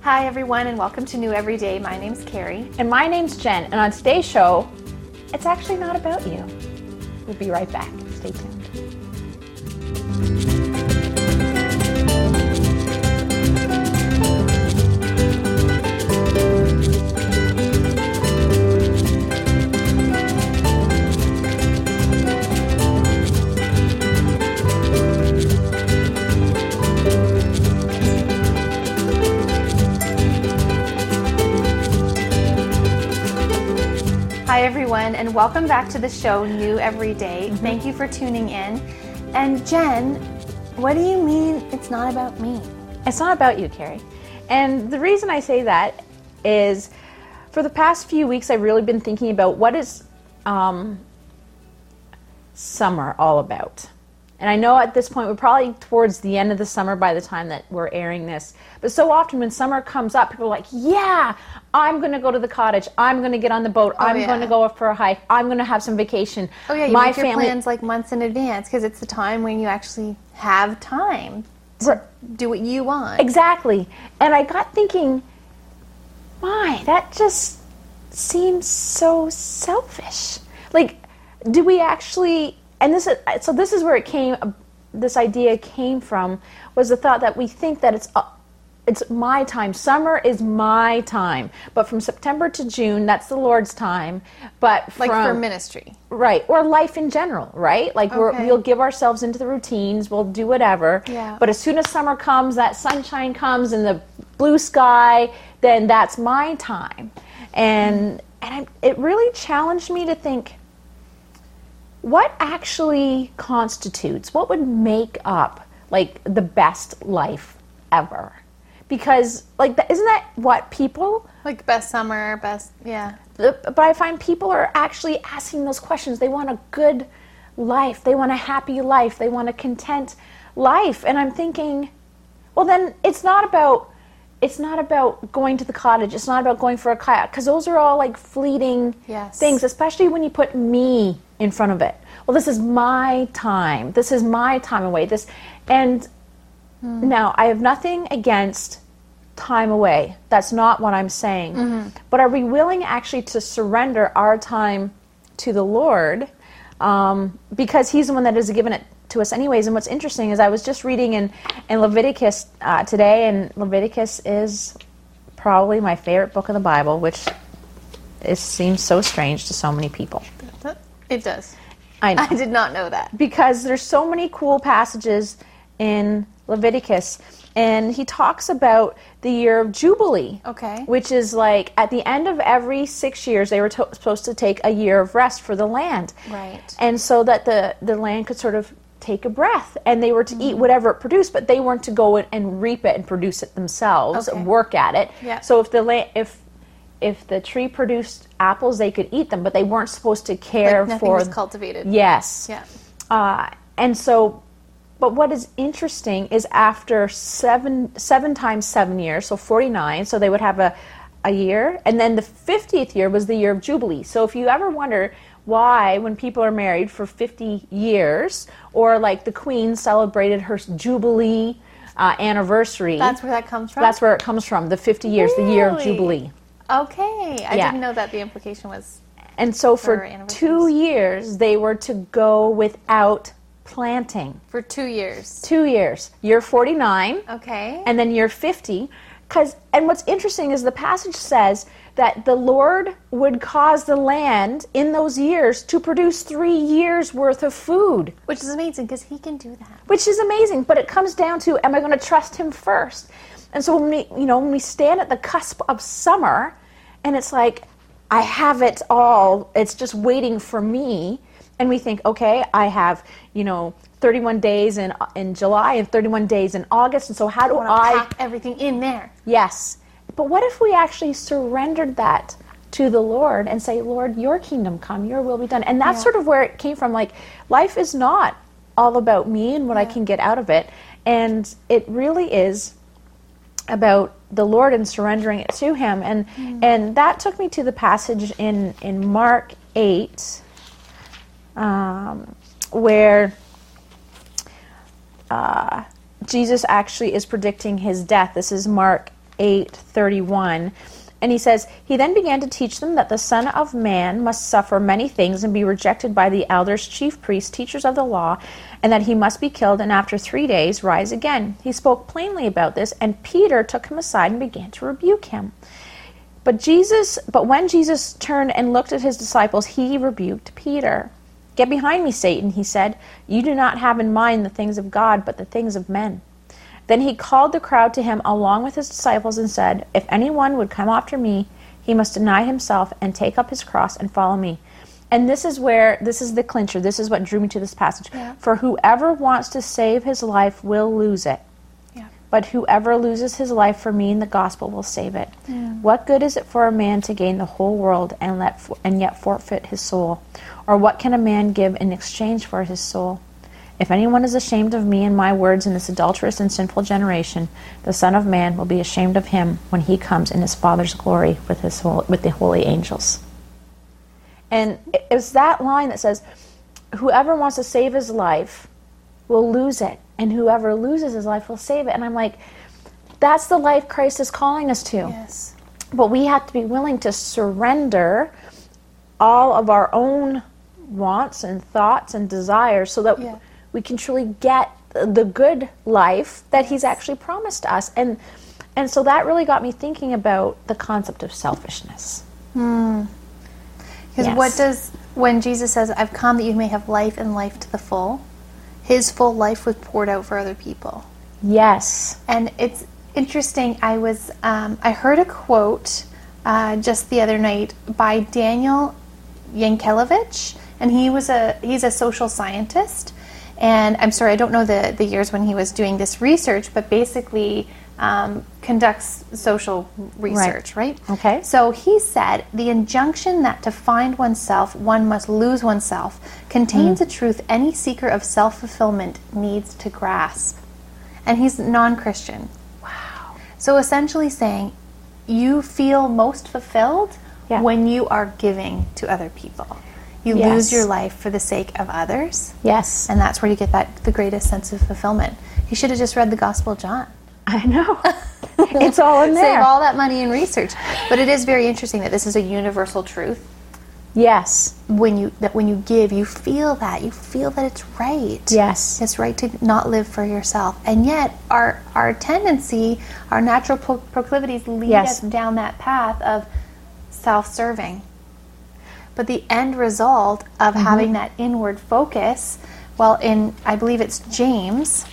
Hi everyone and welcome to New Every Day. My name's Carrie. And my name's Jen, and on today's show, it's actually not about you. We'll be right back. Stay tuned. Hi everyone and welcome back to the show New Every Day. Thank you for tuning in. And Jen, what do you mean it's not about me? It's not about you, Carrie. And the reason I say that is for the past few weeks, I've really been thinking about what is summer all about. And I know at this point, we're probably towards the end of the summer by the time that we're airing this. But so often when summer comes up, people are like, yeah, I'm going to go to the cottage. I'm going to get on the boat. I'm going to go up for a hike. I'm going to have some vacation. Oh yeah, you make your plans like months in advance because it's the time when you actually have time to do what you want. Exactly. And I got thinking, why? That just seems so selfish. Like, do we actually... And this is where this idea came from, was the thought that we think that it's my time. Summer is my time. But from September to June, that's the Lord's time. But like for ministry. Right. Or life in general, right? Like we'll give ourselves into the routines, we'll do whatever. Yeah. But as soon as summer comes, that sunshine comes and the blue sky, then that's my time. And it really challenged me to think, what actually constitutes, what would make up, like, the best life ever? Because, like, isn't that what people... Like, best summer, best, yeah. But I find people are actually asking those questions. They want a good life. They want a happy life. They want a content life. And I'm thinking, well, then it's not about going to the cottage. It's not about going for a kayak. Because those are all, like, fleeting things, especially when you put me in front of it. Well, this is my time. This is my time away. Now, I have nothing against time away. That's not what I'm saying. Mm-hmm. But are we willing actually to surrender our time to the Lord? Because He's the one that has given it to us anyways. And what's interesting is I was just reading in Leviticus today, and Leviticus is probably my favorite book of the Bible, which seems so strange to so many people. It does. I know. I did not know that. Because there's so many cool passages in Leviticus. And he talks about the year of Jubilee. Okay. Which is like at the end of every 6 years, they were supposed to take a year of rest for the land. Right. And so that the land could sort of take a breath. And they were to eat whatever it produced, but they weren't to go and reap it and produce it themselves and work at it. Yeah. So if the tree produced apples, they could eat them, but they weren't supposed to care like for... was cultivated. Yes. Yeah. And so, but what is interesting is after seven times 7 years, so 49, so they would have a year, and then the 50th year was the year of Jubilee. So if you ever wonder why, when people are married for 50 years, or like the Queen celebrated her Jubilee anniversary... That's where that comes from? That's where it comes from, the 50 years, the year of Jubilee. Okay. I didn't know that the implication was... And so for 2 years, they were to go without planting. For 2 years? 2 years. Year 49. Okay. And then year 50. And what's interesting is the passage says that the Lord would cause the land in those years to produce 3 years worth of food. Which is amazing because He can do that. Which is amazing, but it comes down to, am I going to trust Him first? And so when we stand at the cusp of summer, and it's like, I have it all, it's just waiting for me, and we think, okay, I have, 31 days in July and 31 days in August, and so how do I pack everything in there? Yes. But what if we actually surrendered that to the Lord and say, Lord, your kingdom come, your will be done? And that's sort of where it came from. Like, life is not all about me and what I can get out of it. And it really is about the Lord and surrendering it to Him. And that took me to the passage in Mark 8, where Jesus actually is predicting His death. This is Mark 8:31. And he says, he then began to teach them that the Son of Man must suffer many things and be rejected by the elders, chief priests, teachers of the law, and that he must be killed and after 3 days rise again. He spoke plainly about this, and Peter took him aside and began to rebuke him. But when Jesus turned and looked at his disciples, he rebuked Peter. Get behind me, Satan, he said. You do not have in mind the things of God, but the things of men. Then he called the crowd to him along with his disciples and said, if anyone would come after me, he must deny himself and take up his cross and follow me. And this is the clincher. This is what drew me to this passage. Yeah. For whoever wants to save his life will lose it. Yeah. But whoever loses his life for me and the gospel will save it. Yeah. What good is it for a man to gain the whole world and yet forfeit his soul? Or what can a man give in exchange for his soul? If anyone is ashamed of me and my words in this adulterous and sinful generation, the Son of Man will be ashamed of him when he comes in his Father's glory with the holy angels. And it's that line that says, whoever wants to save his life will lose it, and whoever loses his life will save it. And I'm like, that's the life Christ is calling us to. Yes. But we have to be willing to surrender all of our own wants and thoughts and desires so that we can truly get the good life that he's actually promised us. And so that really got me thinking about the concept of selfishness. Because when Jesus says, I've come that you may have life and life to the full, his full life was poured out for other people. Yes. And it's interesting, I heard a quote just the other night by Daniel Yankelevich, and he's a social scientist. And I'm sorry, I don't know the years when he was doing this research, but basically conducts social research, right? Okay. So he said, the injunction that to find oneself, one must lose oneself, contains a truth any seeker of self-fulfillment needs to grasp. And he's non-Christian. Wow. So essentially saying, you feel most fulfilled when you are giving to other people. You lose your life for the sake of others. Yes. And that's where you get the greatest sense of fulfillment. You should have just read the Gospel of John. I know. It's all in there. Save all that money in research. But it is very interesting that this is a universal truth. Yes. When you give, you feel that. You feel that it's right. Yes. It's right to not live for yourself. And yet, our tendency, our natural proclivities lead us down that path of self-serving. But the end result of having that inward focus, I believe it's James.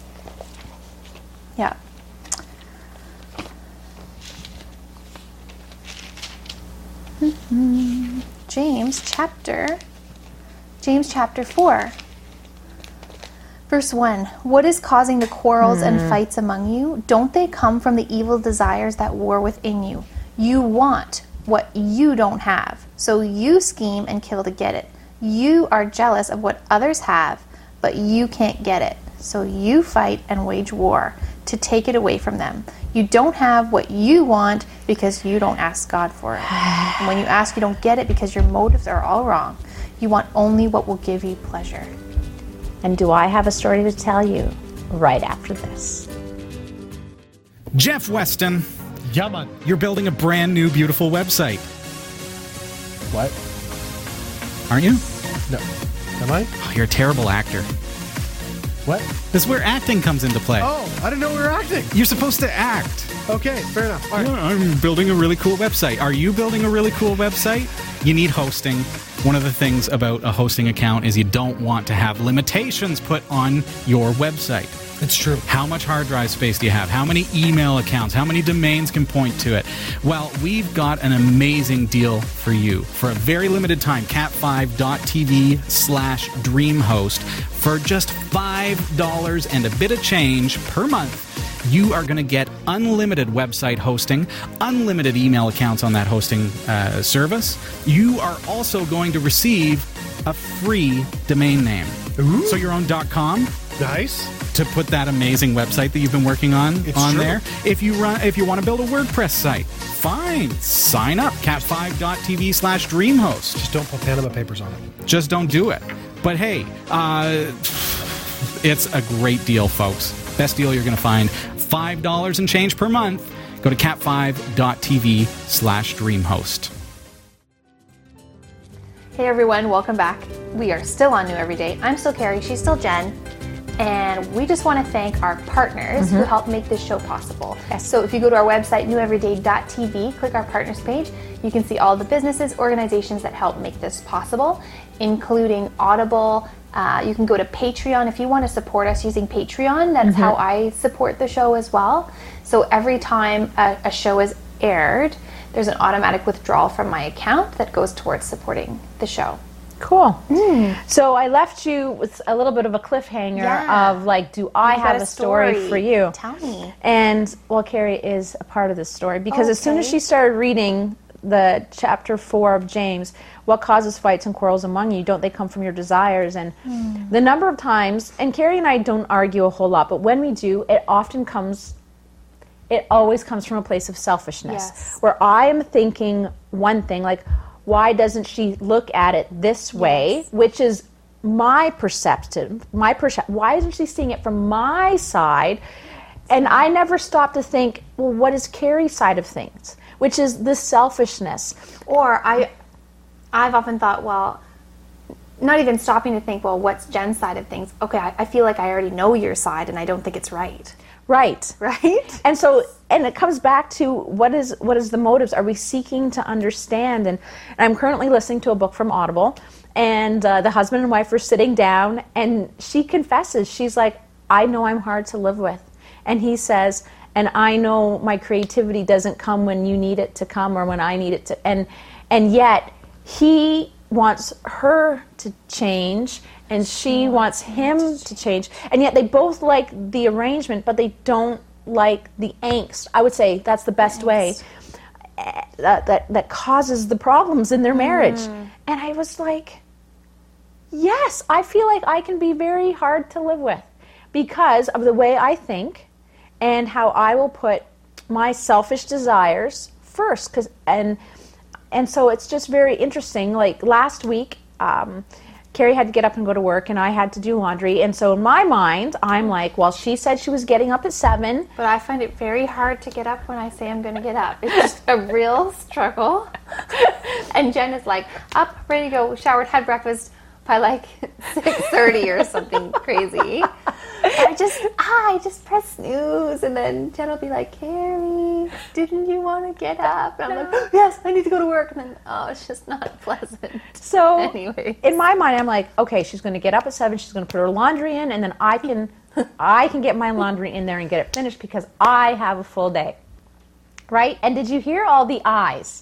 Yeah. James chapter 4. Verse 1. What is causing the quarrels and fights among you? Don't they come from the evil desires that war within you? You want what you don't have, so you scheme and kill to get it. You are jealous of what others have, but you can't get it, so you fight and wage war to take it away from them. You don't have what you want because you don't ask God for it. And when you ask, you don't get it because your motives are all wrong. You want only what will give you pleasure. And do I have a story to tell you right after this? Jeff Weston. Yeah, man. You're building a brand new, beautiful website. What? Aren't you? No. Am I? Oh, you're a terrible actor. What? This is where acting comes into play. Oh, I didn't know we were acting. You're supposed to act. Okay, fair enough. All right. Yeah, I'm building a really cool website. Are you building a really cool website? You need hosting. One of the things about a hosting account is you don't want to have limitations put on your website. It's true. How much hard drive space do you have? How many email accounts? How many domains can point to it? Well, we've got an amazing deal for you. For a very limited time, cat5.tv/dreamhost. For just $5 and a bit of change per month, you are going to get unlimited website hosting, unlimited email accounts on that hosting service. You are also going to receive a free domain name. Ooh. So your own .com. Nice. To put that amazing website that you've been working on true. there. If you want to build a WordPress site, fine. Sign up. cat5.tv/dreamhost. Just don't put Panama Papers on it. Just don't do it. But hey, it's a great deal, folks. Best deal you're going to find. $5 and change per month. Go to cat5.tv/dreamhost. Hey everyone, welcome back. We are still on New Every Day. I'm still Carrie, she's still Jen. And we just want to thank our partners who help make this show possible. Yes. So if you go to our website, neweveryday.tv, click our partners page, you can see all the businesses, organizations that help make this possible, including Audible. You can go to Patreon if you want to support us using Patreon. That's how I support the show as well. So every time a show is aired, there's an automatic withdrawal from my account that goes towards supporting the show. Cool. So I left you with a little bit of a cliffhanger of like, do I have a story for you? Tell me. And well, Carrie is a part of this story because as soon as she started reading the chapter 4 of James, what causes fights and quarrels among you? Don't they come from your desires? And the number of times, and Carrie and I don't argue a whole lot, but when we do, it always comes from a place of selfishness, where I am thinking one thing, like, why doesn't she look at it this way, which is my perception. Why isn't she seeing it from my side? And I never stop to think, well, what is Carrie's side of things? Which is the selfishness. Or I've often thought, well, not even stopping to think, well, what's Jen's side of things? Okay, I feel like I already know your side and I don't think it's right. Right. Right? And so, and it comes back to what is the motives? Are we seeking to understand? And I'm currently listening to a book from Audible, and the husband and wife are sitting down, and she confesses, she's like, I know I'm hard to live with. And he says, and I know my creativity doesn't come when you need it to come or when I need it to, and yet he wants her to change and she wants him to change, and yet they both like the arrangement, but they don't like the angst. I would say that's the best way that causes the problems in their marriage. And I was like, yes, I feel like I can be very hard to live with because of the way I think and how I will put my selfish desires first. And so it's just very interesting. Like last week, Carrie had to get up and go to work, and I had to do laundry. And so in my mind, I'm like, well, she said she was getting up at 7. But I find it very hard to get up when I say I'm going to get up. It's just a real struggle. And Jen is like, up, ready to go, showered, had breakfast by like 6:30 or something crazy. I just press snooze, and then Jen will be like, Carrie, didn't you want to get up? And I'm like, yes, I need to go to work. And then, it's just not pleasant. So anyway, in my mind, I'm like, okay, she's going to get up at 7, she's going to put her laundry in, and then I can get my laundry in there and get it finished because I have a full day, right? And did you hear all the I's?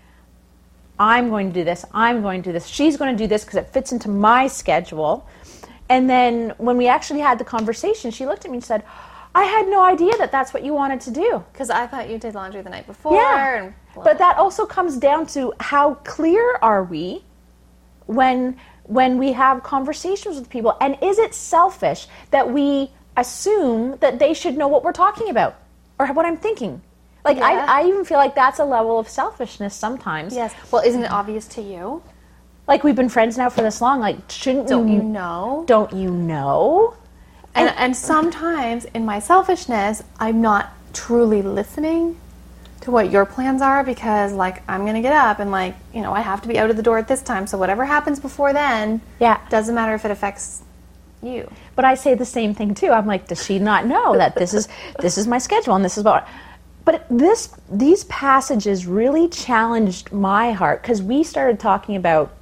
I'm going to do this, I'm going to do this, she's going to do this because it fits into my schedule. And then when we actually had the conversation, she looked at me and said, I had no idea that that's what you wanted to do. Because I thought you did laundry the night before. Yeah, and but that also comes down to how clear are we when we have conversations with people, and is it selfish that we assume that they should know what we're talking about or what I'm thinking? Like, yeah. I even feel like that's a level of selfishness sometimes. Yes. Well, isn't it obvious to you? Like, we've been friends now for this long. Like, Don't you know? Don't you know? And sometimes in my selfishness, I'm not truly listening to what your plans are because, like, I'm going to get up and, like, I have to be out of the door at this time. So whatever happens before then, doesn't matter if it affects you. But I say the same thing, too. I'm like, does she not know that this is my schedule and this is what... But these passages really challenged my heart because we started talking about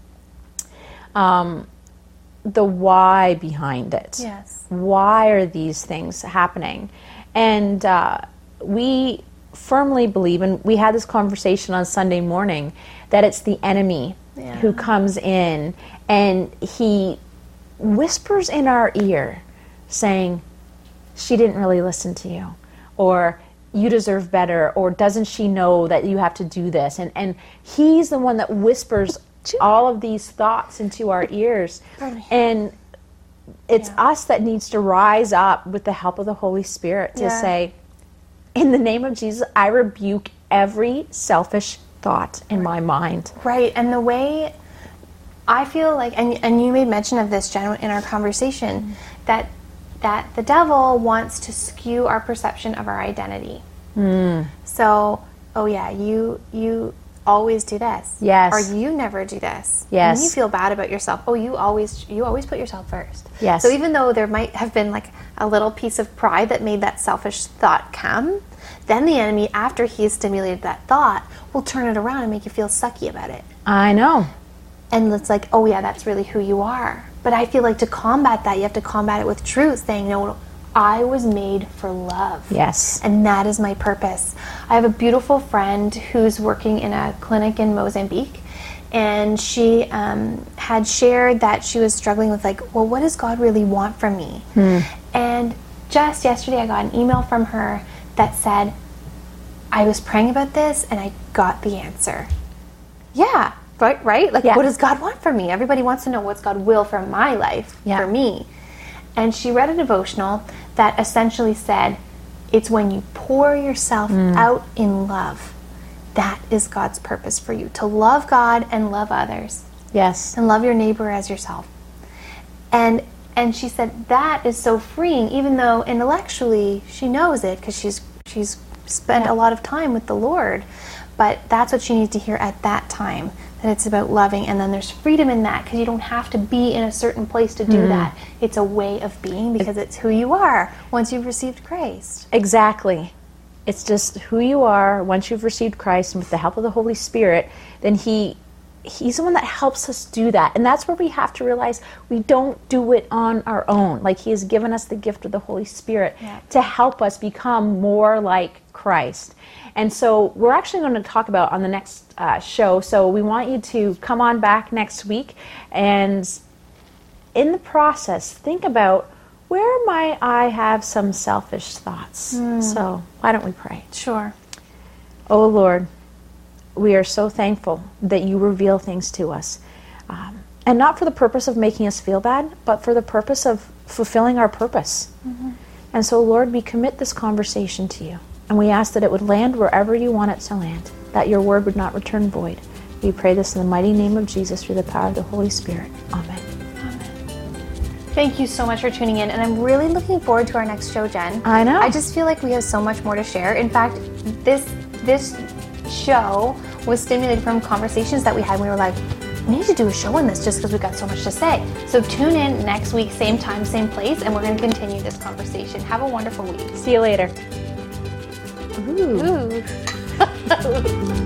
the why behind it. Yes. Why are these things happening? And we firmly believe, and we had this conversation on Sunday morning, that it's the enemy who comes in and he whispers in our ear saying, she didn't really listen to you, or you deserve better, or doesn't she know that you have to do this? And he's the one that whispers all of these thoughts into our ears. And it's us that needs to rise up with the help of the Holy Spirit to say, in the name of Jesus, I rebuke every selfish thought in my mind. Right. And the way I feel like, and you made mention of this, Jen, in our conversation, that the devil wants to skew our perception of our identity. So, oh yeah, you always do this. Yes. Or you never do this. Yes. And you feel bad about yourself. Oh, you always put yourself first. Yes. So even though there might have been like a little piece of pride that made that selfish thought come, then the enemy, after he has stimulated that thought, will turn it around and make you feel sucky about it. I know. And it's like, oh yeah, that's really who you are. But I feel like to combat that, you have to combat it with truth, saying, no, I was made for love. Yes. And that is my purpose. I have a beautiful friend who's working in a clinic in Mozambique, and she had shared that she was struggling with like, well, what does God really want from me? And just yesterday I got an email from her that said, I was praying about this and I got the answer. Yeah, right? Like, Yeah. what does God want from me? Everybody wants to know what's God will for my life, for me. And she read a devotional that essentially said, it's when you pour yourself out in love, that is God's purpose for you. To love God and love others. Yes. And love your neighbor as yourself. And she said that is so freeing, even though intellectually she knows it because she's spent a lot of time with the Lord. But that's what she needs to hear at that time, that it's about loving. And then there's freedom in that because you don't have to be in a certain place to do that. It's a way of being because it's who you are once you've received Christ. Exactly. It's just who you are once you've received Christ, and with the help of the Holy Spirit, then He's the one that helps us do that. And that's where we have to realize we don't do it on our own. Like, He has given us the gift of the Holy Spirit to help us become more like Christ. And so we're actually going to talk about on the next show. So we want you to come on back next week, and in the process, think about, where might I have some selfish thoughts? So why don't we pray? Sure. Oh Lord, we are so thankful that you reveal things to us. And not for the purpose of making us feel bad, but for the purpose of fulfilling our purpose. And so, Lord, we commit this conversation to you. And we ask that it would land wherever you want it to land, that your word would not return void. We pray this in the mighty name of Jesus through the power of the Holy Spirit. Amen. Thank you so much for tuning in, and I'm really looking forward to our next show, Jen. I know. I just feel like we have so much more to share. In fact, this show was stimulated from conversations that we had. We were like, we need to do a show on this just because we've got so much to say. So tune in next week, same time, same place, and we're going to continue this conversation. Have a wonderful week. See you later. Ooh.